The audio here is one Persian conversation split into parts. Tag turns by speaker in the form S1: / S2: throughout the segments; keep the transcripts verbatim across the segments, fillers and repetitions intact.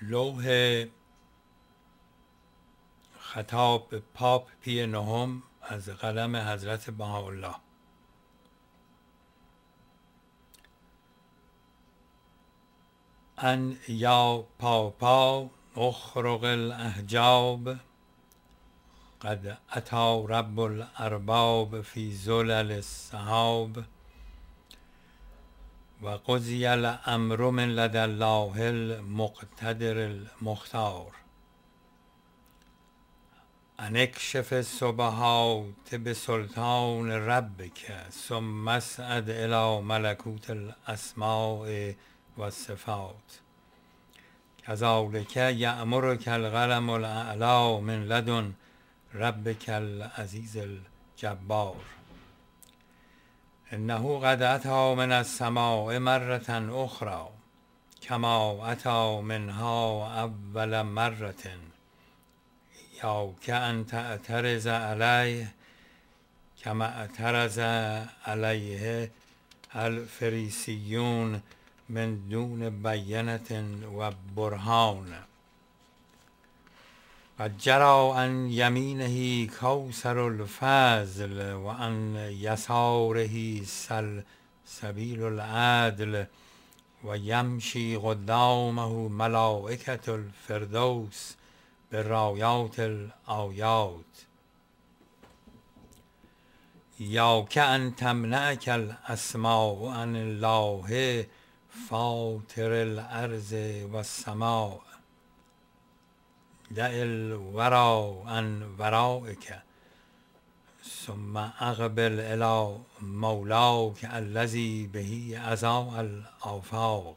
S1: لوح خطاب به پاپ پی نهم از قلم حضرت بهاءالله. ان یا پاپا اخرق الاحجاب، قد اتی رب الارباب فی زلل السحاب، و قضی الامر من لدی الله المقتدر المختار. ان اکشف السبحات بسلطان ربک ثم اصعد الی ملکوت الاسماء و الصفات. کذلک یأمرک القلم الاعلی من لدن ربک العزیز الجبار. انه قد اتی من السماء مرة اخری کما اتی منها اول مرة، یاک ان تعترض علیه کما اعترض علیه الفریسیون من دون بینة و برهان. قد جری عن یمینه کوثر الفضل و عن یساره سلسبیل العدل، و یمشی قدامه ملائکة الفردوس بالرایات الآیات. یاک ان تمنعک الاسماء عن الله فاطر الارض و السماء. دع الورا عن ورایک ثم اقبل الی مولاک الذی به اضاء الآفاق.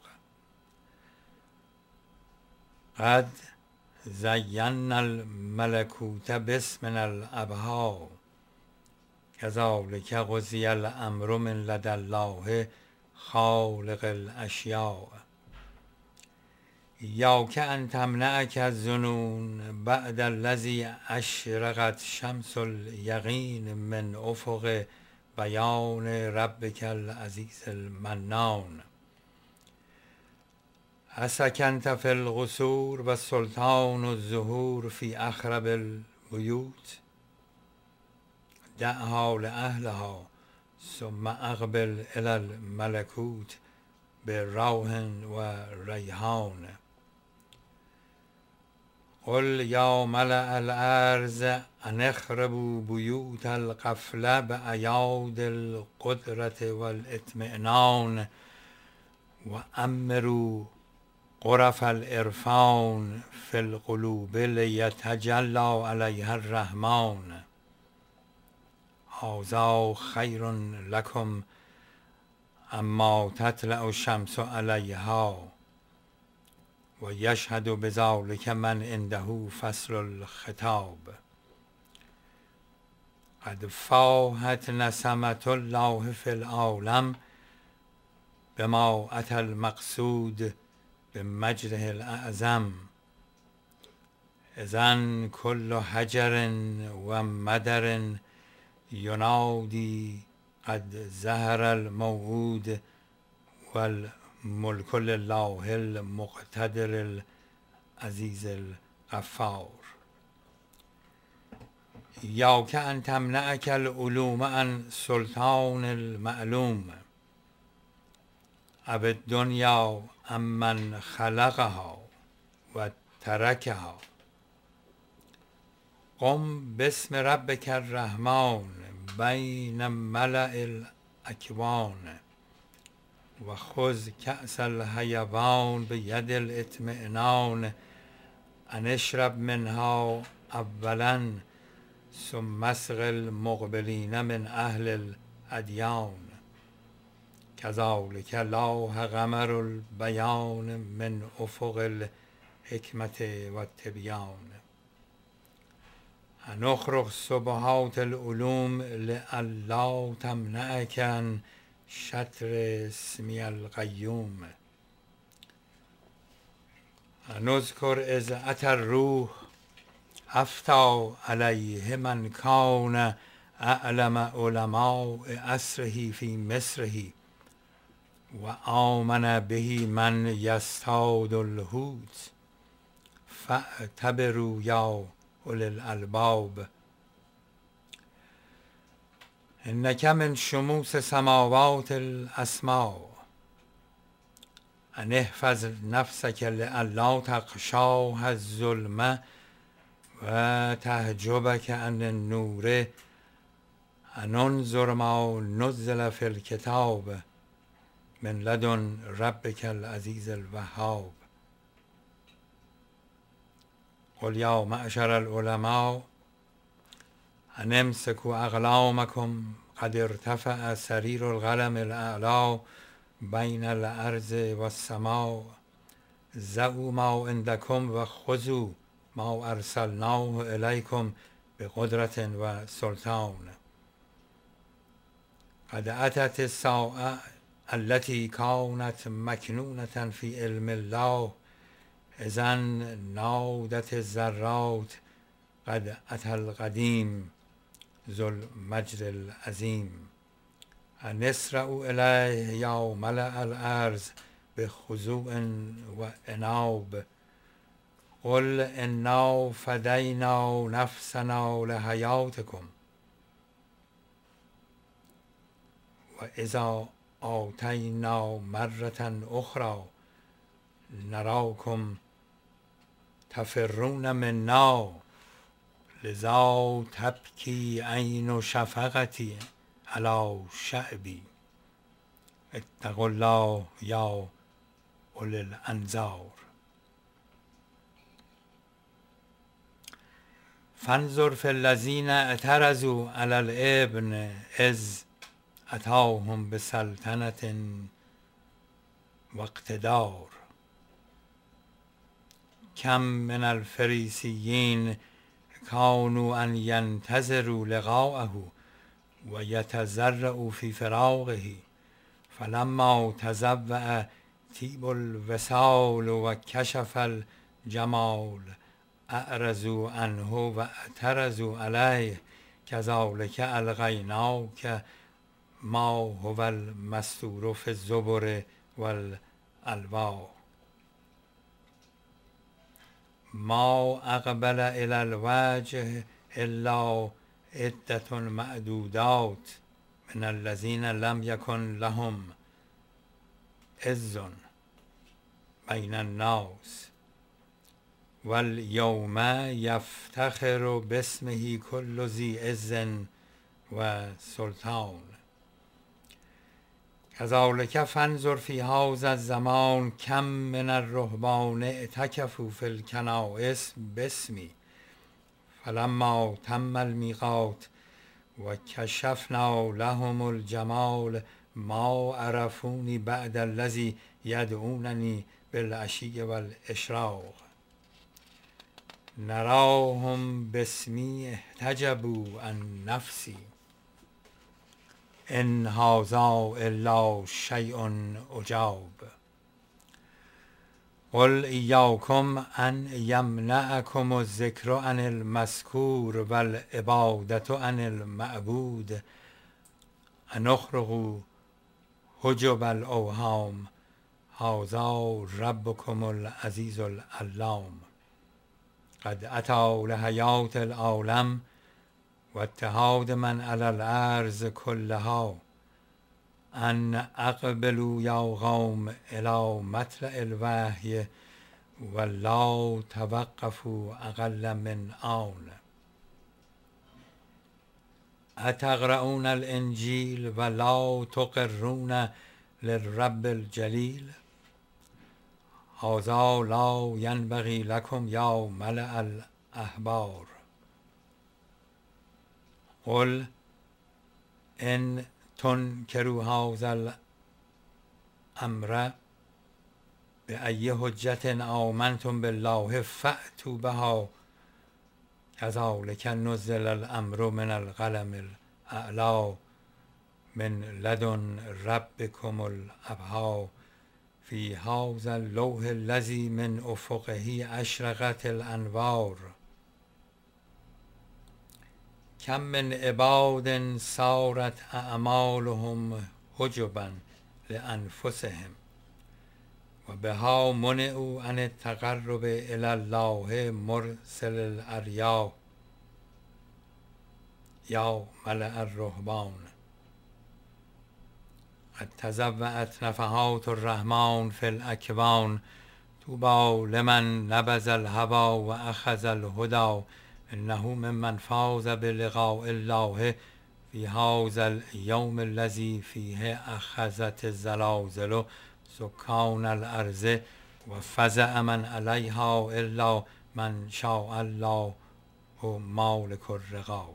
S1: قد زینا الملکوت باسم الابها، کذلک قضی الامر من لدی الله خالق الاشیاء. یاک ان تمنعک الظنون بعد الذی اشرقت شمس الیقین من افق بیان ربک العزیز المنان. اسکنت فی القصور و السلطان الظهور فی اخرب البیوت. دعها لاهلها ثم اقبل الی الملکوت بروح و ریحان. قل یا ملأ الارض ان اخربوا بیوت القفله بایاد القدرة و الاطمئنان، و عمروا غرف العرفان فی القلوب لیتجلی علیها الرحمن. هذا خیر لکم اما تطلع الشمس علیها، و یشهد بذلک من عنده فصل الخطاب. قد فاحت نسمة الله فی العالم بما اتی المقصود بمجده الاعظم. اذن کل حجر و مدر ینادی قد ظهر الموعود و الملک لله المقتدر العزیز الغفار. یاک ان تمنعک العلوم عن سلطان المعلوم، او الدنیا عمن خلقها و ترکها. قم باسم ربک الرحمن بین ملأ الاکوان، و خذ کأس الحیوان بید الاطمئنان. ان اشرب منها اولا ثم اسق المقبلین من اهل الادیان. کذلک لاح قمر البیان من افق الحکمة و التبیان. ان اخرق سبحات العلوم لئلا تمنعک عن شطر اسمی القیوم. ان اذکر اذ اتی الروح افتیٰ علیه من کان اعلم علماء عصره فی مصره، و آمن به من یصطاد الحوت. فاعتبروا یا اولی الالباب. انک من شموس سماوات الاسماء ان احفظ نفسک لئلا تغشاها الظلمة و تحجبک عن النور ان انظر ما نزل فی الکتاب من لدن ربک العزیز الوهاب. قل یا معشر العلماء ان امسکوا اقلامکم قد ارتفع سریر القلم الاعلی بین الارض و السماء. ضعوا ما عندکم و خذوا ما ارسلناه الیکم بقدرة و سلطان. قد اتت الساعة التي كانت مکنونة في علم الله اذا نادت الذرات قد اتى القدیم ذو المجد العظیم. ان اسرعوا الیه یا ملأ الارض بخضوع و عناب. قل انا فدینا نفسنا لحیاتکم و اذا آتینا مرة اخری نراکم تفرون منا لذا تبکی عین شفقتی علی شعبی. اتقوا الله یا اولی الانظار. فانظر فی الذین اعترضوا علی الابن اذ اتاهم بسلطنة و اقتدار. کم من الفریسیین کانوا ان ینتظروا لقاءه و یتضرعوا فی فراقه فلما تضوع طیب الوصال و کشف الجمال اعرضوا عنه و اعترضوا علیه کذلک القیناک ما هو المستور فی الزبر و الالواح. ما اقبل الی الوجه الا عدة معدودات من الذین لم یکن لهم عز بین الناس و الیوم یفتخر باسمه کل ذی عز و سلطان. کذلک فانظر فی هذا الزمان کم من الرهبان اعتکفوا فی الکنائس باسمی فلما تم المیقات و کشفنا لهم الجمال ما عرفونی بعد الذی یدعوننی بالعشی و الاشراق. نراهم باسمی احتجبوا عن نفسی ان هذا الا شیء عجاب. قل ایاکم ان یمنعکم الذکر عن المذکور و العبادة عن المعبود ان اخرقوا حجب الاوهام هذا ربکم العزیز العلام. قد اتی لحیاة العالم و اتحاد من علی الارض کلها ان اقبلوا یا قوم الی مطلع الوحی و لا توقفوا اقل من آن. اتقرؤون الانجیل و لا تقرون للرب الجلیل. هذا لا ینبغی لکم یا ملأ الاحبار. قل ان تنکروا هذا الامر بأی حجة آمنتم بالله فأتوا بها کذلک نزل الامر من القلم الاعلی من لدن ربکم الابها فی هذا اللوح الذی من افقه اشرقت الانوار. کم من عباد صارت اعمالهم حجبا لانفسهم و بها منعوا عن التقرب الی الله مرسل الاریا یا ملأ الرهبان. قد تزوعت نفحات الرحمن فی الاکوان طوبی لمن نبذ الهوی و اخذ الهدی انه ممن فاز بلقاء الله فی هذا اليوم الذی فیه اخذت الزلازل سکان الارض و فزع من علیها الا من شاء الله مالک الرقاب.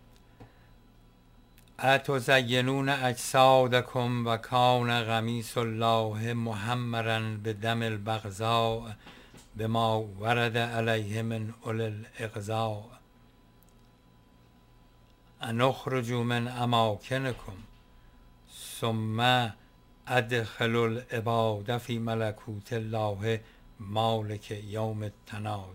S1: اتزینون اجسادکم و کان قمیص الله محمرا بدم البغضاء بما ورد علیه من اولی الاغضاء ان اخرجوا من اماکنکم ثم ادخلوا العباد فی ملکوت الله مالک یوم التناد.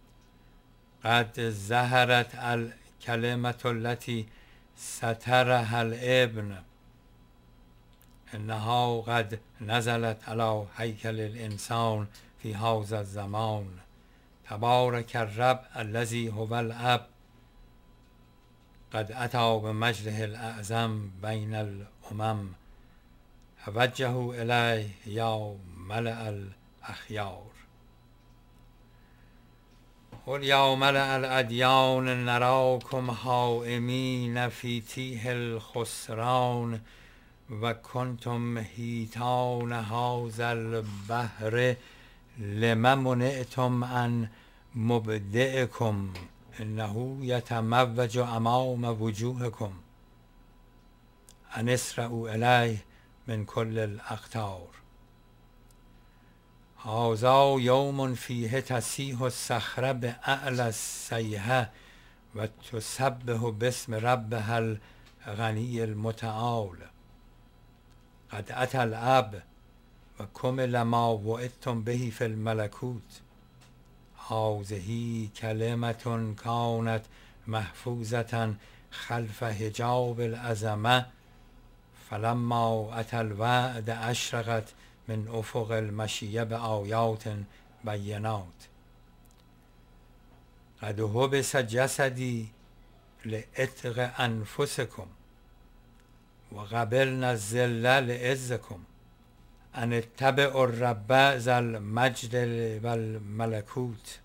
S1: قد ظهرت الکلمة التي سترها الابن انها قد نزلت على هیکل الانسان فی هذا الزمان تبارک الرب الذی هو الاب قد اتی بمجده الاعظم بین الامم توجهوا الیه یا ملأ الاخیار. قل یا ملأ الادیان نراکم هائمین فی تیه الخسران و کنتم حیطان هذا البحر لم منعتم عن مبدئکم انه یتموج امام وجوهکم ان اسرعوا الیه من کل الاقطار. هذا یوم فیه تسیح الصخره باعلی الصیحه و تسبح باسم ربها الغنی المتعال. قد اتی الاب و کمل ما وعدتم به فی الملکوت. هذه کلمة کانت محفوظة خلف حجاب العظمه فلما اتی الوعد اشرقت من افق المشیه بآیات بینات. قد حبس جسدی لعتق انفسکم و قبلنا الذل لعزکم ان اتبعوا الرب ذا المجد و الملکوت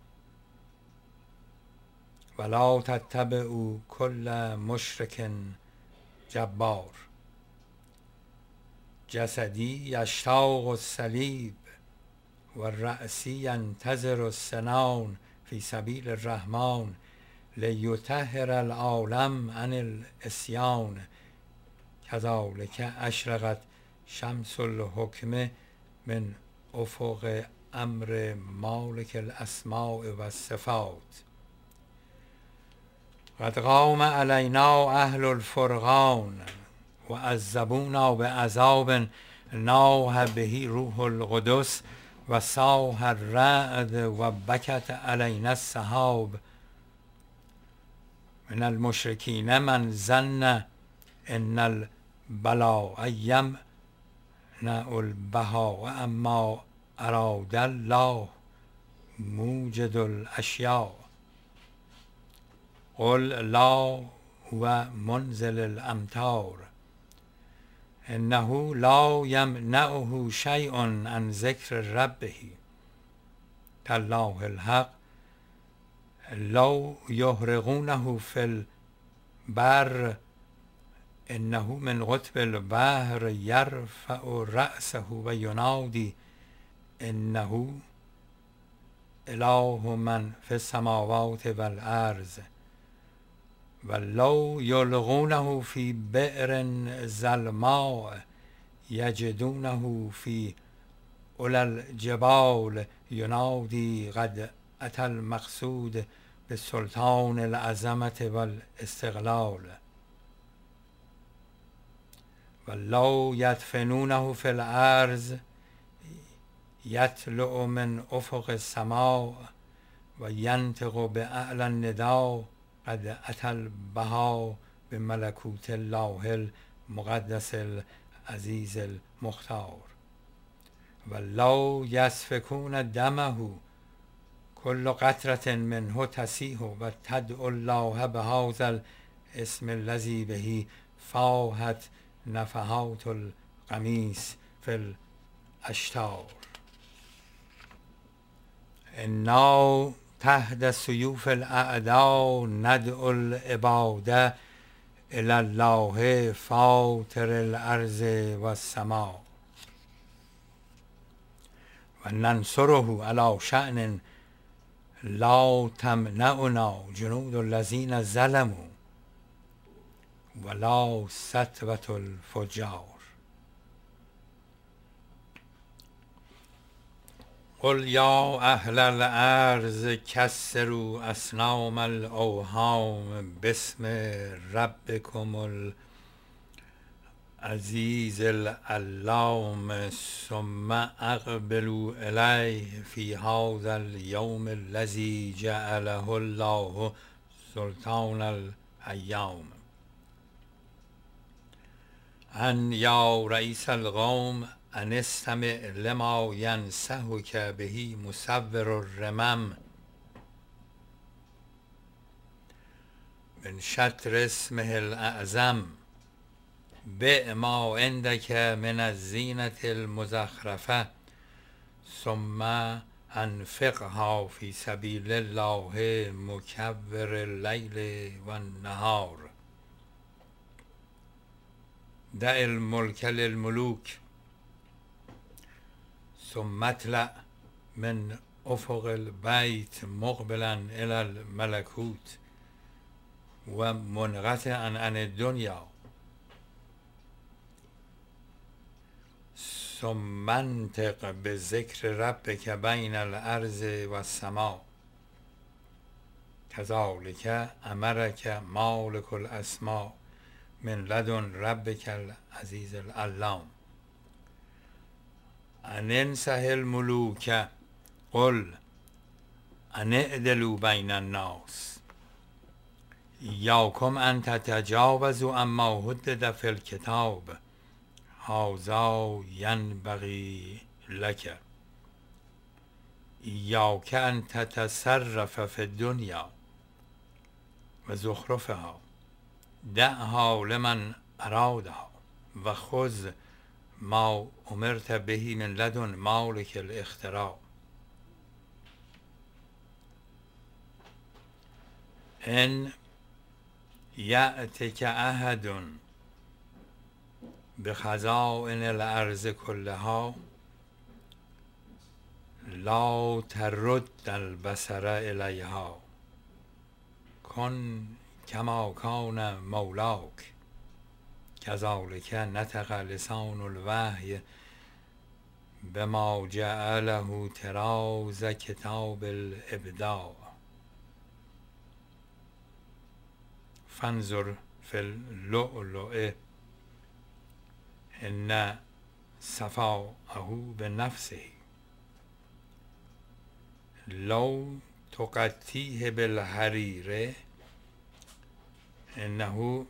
S1: ولا تتبعوا کل مشرک جبار. جسدی یشتاق الصلیب و رأسی ینتظر السنان فی سبیل الرحمن لیطهر العالم عن العصیان کذلک اشرقت شمس الحکم من افق امر مالک الاسماء و الصفات. قد قام علینا اهل الفرقان و عذبونا بعذاب ناح به روح القدس و صاح الرعد و بکت علینا السحاب. من المشرکین من ظن ان البلاء یمنع البهاء اما اراد الله موجد الاشیاء. قل لا هو منزل الامطار انه لا یمنعه شیء عن ذکر ربه تالله الحق لو یحرقونه فی البر انه من قطب البحر یرفع رأسه و ینادی انه اله من فی السماوات و الارض و لو یلقونه فی بئر ظلماء یجدونه فی علی الجبال ینادی قد اتی المقصود بالسلطان العظمة و الاستقلال. و لو یدفنونه فی الارض یطلع من افق السماء و ینطق باعلی النداء قد اتی البها بملکوت الله المقدس العزیز المختار. و لو یسفکون دمه کل قطرة منه تسیح و تدعو الله بهذا الاسم الذی به فاحت نفحات القمیص فی الاشتار. انا تحت سیوف الاعداء ندعو العباد الی الله فاطر الارض و السماء و ننصره علی شأن لا تمنعنا جنود الذین ظلموا ولا سطوة الفجار. قل یا اهل الارض کسروا اصنام الاوهام باسم ربکم العزیز العلام ثم اقبلوا الیه فی هذا اليوم الذی جعله الله سلطان الایام. ان یا رئیس القوم ان استمع لما ینصحک به مصور الرمم من شطر اسمه الاعظم بع ما عندک من الزینة المزخرفة ثم انفقها فی سبیل الله مکور اللیل و النهار. دع الملک للملوک ثم اطلع من افق البیت مقبلا الی الملکوت و منقطعا عن الدنیا ثم انطق بذکر ربک بین الارض و السماء کذلک امرک مالک الاسماء من لدن ربک العزیز العلام. ان انصح الملوک قل ان اعدلوا بین الناس ایاکم ان تتجاوزوا عما حدد فی الکتاب هذا ینبغی لک ایاک ان تتصرف فی الدنیا و زخرفها دعها لمن ارادها و خذ ما امرت به من لدن مالک الاختراع. ان یأتک احد بخزائن الارض کلها لا ترد البصر الیها کن کما کان مولاک کذلک نطق لسان الوحی بما جعله طراز کتاب الابداع. فانظر فی اللؤلؤ ان صفاءه بنفسه لو تقطیه بالحریر انه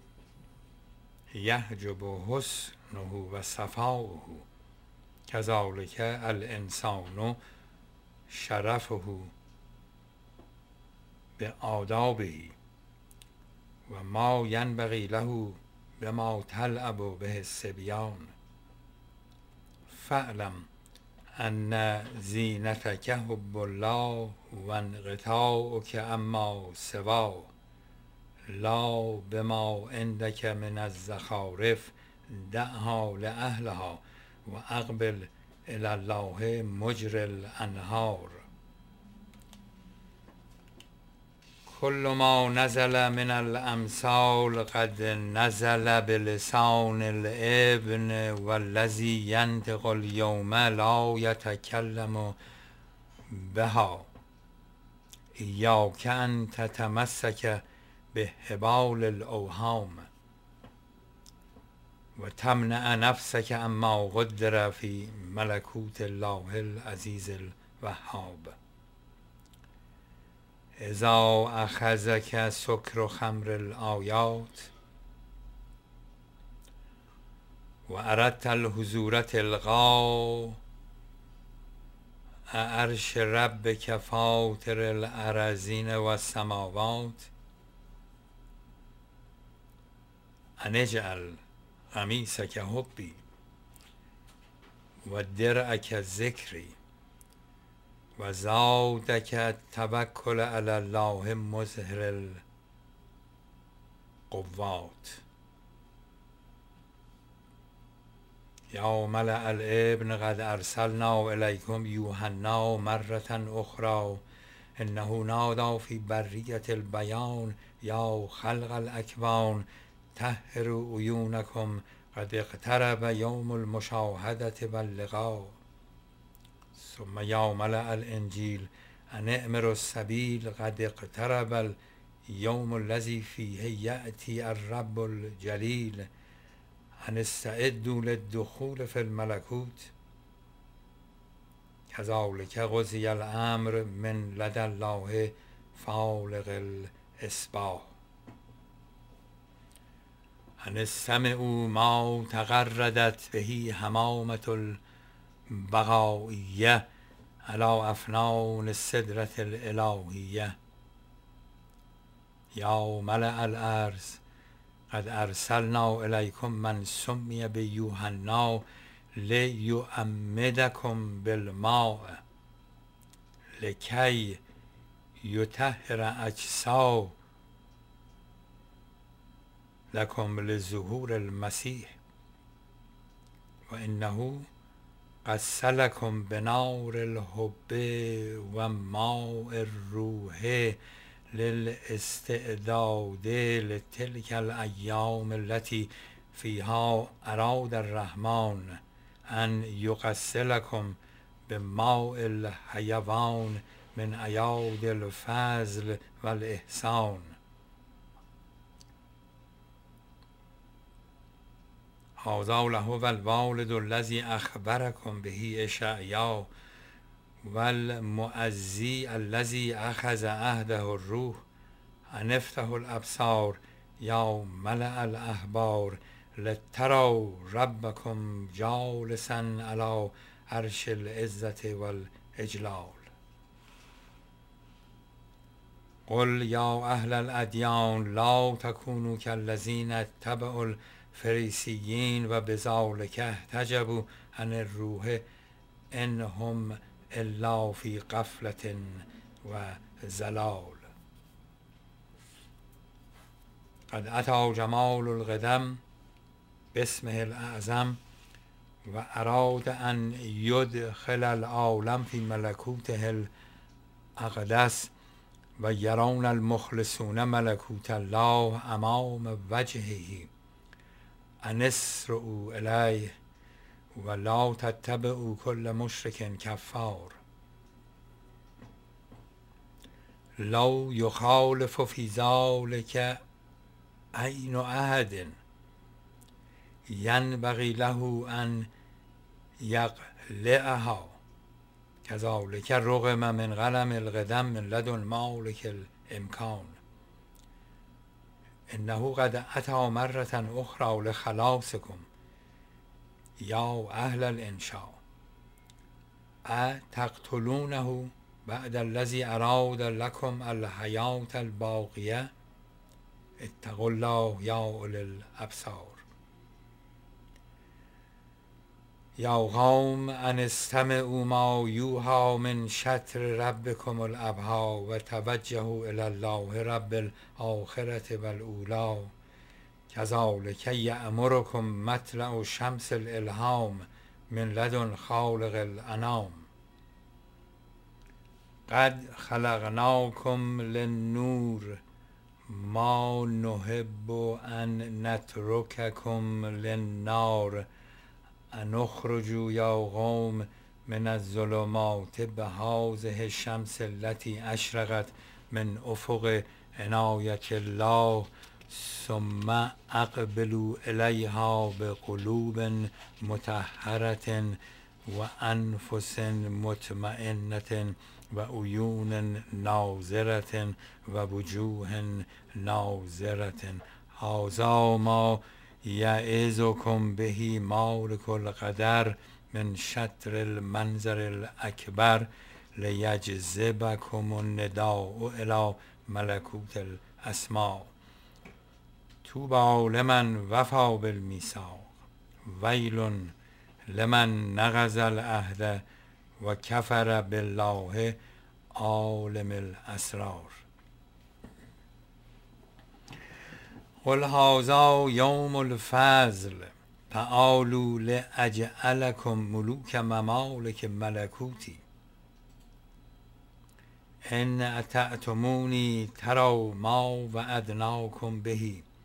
S1: یحجب حسنه و صفاؤه کذلک الانسان شرفه بآدابه و ما ینبغی له بما تلعب به الصبیان. فاعلم ان زینتک حب الله و انقطاعک اما سواه لا بما عندک من الزخارف دعها لاهلها و اقبل الی الله مجری الانهار. کل ما نزل من الامثال قد نزل بلسان الابن والذی ینطق اليوم لا یتکلم بها ایاک ان تتمسک بحبال الاوهام و تمنع نفسک اما قدر فی ملکوت الله العزیز الوهاب. اذا اخذک سکر خمر الآیات و اردت الحضور تلقا عرش ربک فاطر الارضین و السماوات ان اجعل قمیصک حبی و درعک ذکری و زادک توکل علی الله مظهر القوات. یا ملأ الابن قد ارسلنا الیکم یوحنا مرة اخرى انه نادى فی بریة البیان یا خلق الاکوان طهروا عیونکم قد اقترب یوم المشاهدة واللقاء. ثم یا ملأ الانجیل ان اعمروا السبیل قد اقترب اليوم الذی فیه یأتی الرب الجلیل ان استعدوا للدخول فی الملکوت. کذلک قضی الامر من لدی الله فالق الاصباح. ان استمعوا ما تغردت به حمامة البقایة علی افنان السدرة الالهیة. یا ملأ الارض قد ارسلنا الیکم من سمی بیوحنا لیعمدکم بالماء لکی یطهر اجسادکم لظهور المسیح و انه قد سلکم بنار الحب و ماء الروح للاستعداد لتلك الایام التي فيها اراد الرحمن ان یغسلکم بماء الحیوان من ایاد الفضل والاحسان. هذا لهو الوالد الذي اخبرکم به اشعیا والمعزی الذی اخذ عهده الروح ان افتحوا الابصار یا ملأ الاحبار لتروا ربکم جالسا علی عرش العزة والاجلال. قل یا اهل الادیان لا تکونوا کالذین اتبعوا الفریسیین و بذلک احتجبوا عن الروح انهم الا فی غفلة و ضلال. قد اتی جمال القدم باسمه الاعظم و اراد ان یدخل العالم فی ملکوته الاقدس و یرون المخلصون ملکوت الله امام وجهه ان اسرعوا الیه و لا تتبعوا کل مشرک کفار. لو یخالف فی ذلک عین احد ینبغی له ان یقلعها کذلک رغم من قلم القدم من لدن مالک الامکان. انه قد اتی مرة اخرى لخلاصکم یا اهل الانشاء اتقتلونه بعد الذی اراد لکم الحیاة الباقیة. اتقوا الله یا اولی الابصار. یا قوم ان استمعوا ما یوحی من شطر ربکم الابها و توجهوا الی الله رب الاخرة والاولی. کذلک یأمرکم مطلع شمس الالهام من لدن خالق الانام. قد خلقناکم للنور ما نحب ان نترککم للنار ان اخرجوا یا قوم من الظلمات بهذه الشمس التي اشرقت من افق عنایة الله ثم اقبلوا الیها بقلوب مطهرة و انفس مطمئنة و عیون ناظرة و وجوه ناظرة. هذا ما یعظکم به مالک القدر من شطر المنظر الاکبر لیجذبکم النداء الی ملکوت الاسماء. طوبی لمن وفی بالمیثاق ویل لمن نقض العهد و کفر بالله عالم الاسرار. قل هذا یوم الفضل تعالوا لاجعلکم ملوک ممالک ملکوتی. ان اطعتمونی تروا ما وعدناکم به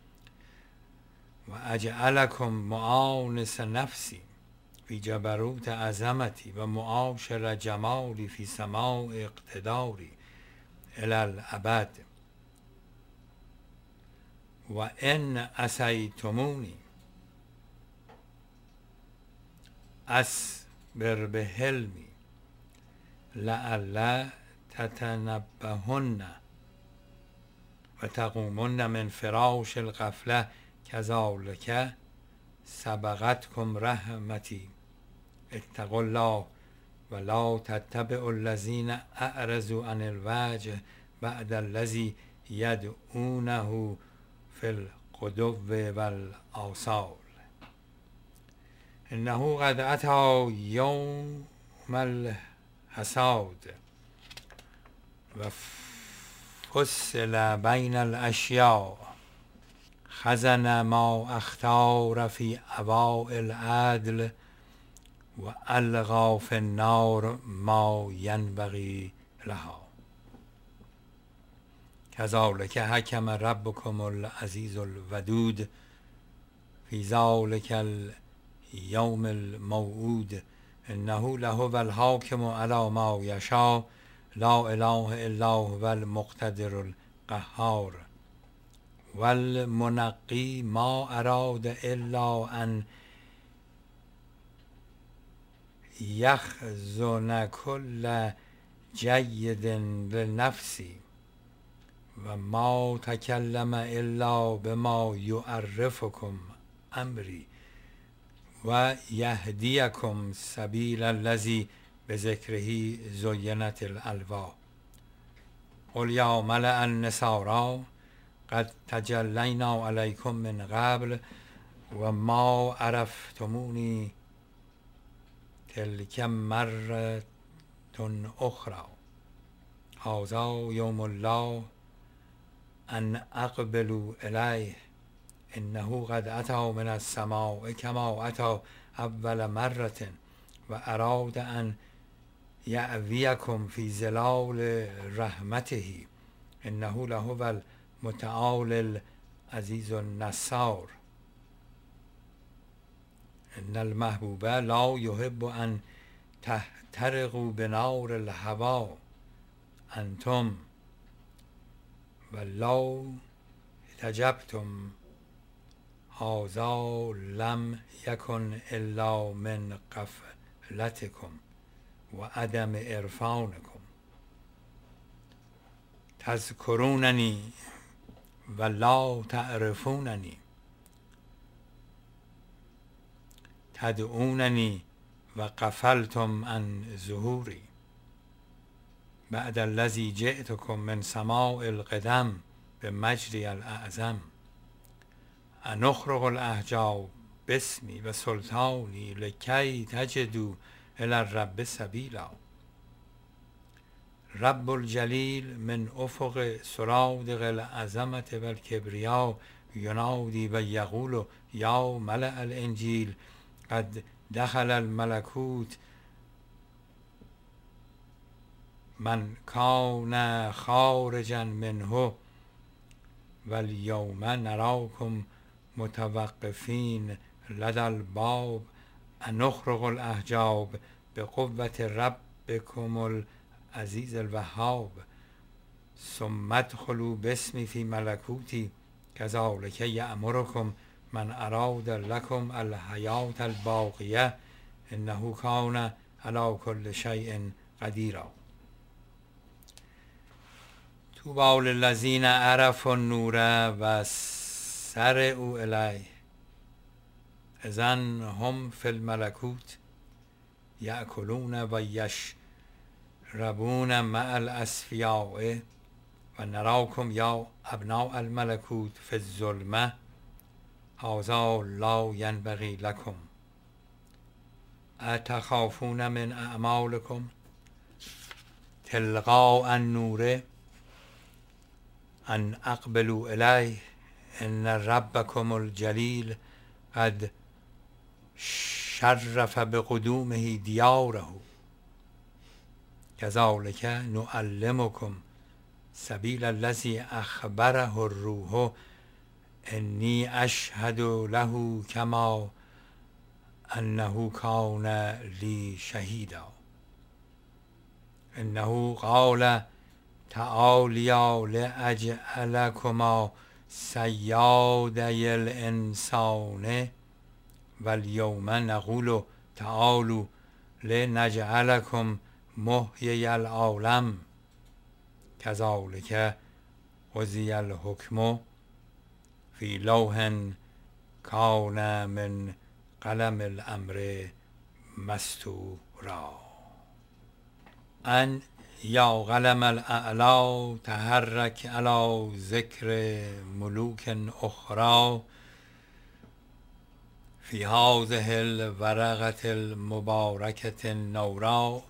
S1: و اجعلکم معانس نفسی فی جبروت عظمتی و معاشر جمالی فی سماع اقتداری الی الابد. و ان عصیتمونی اصبر بحلمی لعل تتنبهن و تقومن من فراش الغفله کذالک سبقتکم رحمتی. اتقوا الله ولا تتبعوا الذین اعرضوا عن الوجه بعد الذی یدعونه فی الغدو والآصال. انه قد اتی یوم الحصاد و فصل بین الاشیاء. خزن ما اختار فی اوائل العدل و القی فی النار ما ینبغی لها. کذالک حکم ربکم العزیز الودود فی ذلک اليوم الموعود. انه لهو الحاکم علی ما یشاء لا اله الا هو المقتدر القهار. والمنقی ما اراد الا ان یخزن کل جید لنفسی و ما تکلم الا بما یعرفکم امری و یهدیکم سبیل الذی بذکره زینت الالوا. قل یا ملأ النصارى قد تجلینا علیکم من قبل و ما عرفتمونی تلک مرة اخرى. هذا یوم الله ان اقبلوا الیه. انه قد اتی من السماء کما اتی اول مرة و اراد ان یأویکم فی ظلال رحمته. انه لهو المتعال العزیز النصار. ان المحبوب لا یحب ان تحترقوا بنار الهوی انتم ولو احتجبتم. هذا لم یکن الا من غفلتکم و عدم عرفانکم. تذکروننی و لا تعرفوننی تدعوننی و غفلتم عن ظهوری. بعد الذی جئتکم من سماع القدم بمجری الاعظم. انخرق الاحجاب باسمی و سلطانی لکی تجدوا الی الرب سبیلا. رب الجلیل من افق سرادق العظمة و الکبریا ینادی و یقول یا ملأ الانجیل قد دخل الملکوت من کان خارجا منه و الیوم نراکم متوقفین لدى الباب. انخرق الاحجاب بقوة ربکم العزیز الوهاب. ثم ادخلوا باسمی فی ملکوتی کذالک یأمرکم من اراد لکم الحیاة الباقیة. انه کان علی کل شیء قدیرا. طوبی للذین عرفوا النور و سرعوا الیه اذا هم فی الملکوت یأکلون و یشربون مع الأصفیاء و نراکم یا ابناء الملکوت فی الظلمة هذا لا ینبغی لکم اتخافون من اعمالکم تلقاء النور ان اقبلوا الیه ان ربکم الجلیل قد شرف بقدومه دیاره کذلک نعلمکم سبیل الذی اخبره الروح انی اشهد له کما انه کان لی شهیدا انه قال تعالیا لاجعلکما سیادی الانسان و الیوم نقول تعالوا لنجعلکم محیی العالم کذلک قضی الحکم فی لوح کان من قلم الامر مستورا ان یا قلم الاعلی تحرک علی ذکر ملوک اخرى فی هذه الورقة المبارکة النوراء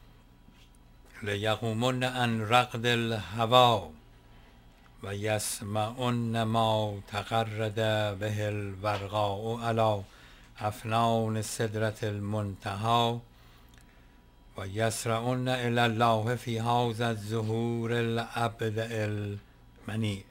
S1: لیقومن عن رقد الهوی و یسمعن ما تغرد به الورقاء علی افنان سدرة المنتهى و یسرعن الی الله فی هذا الظهور الابدع المنیع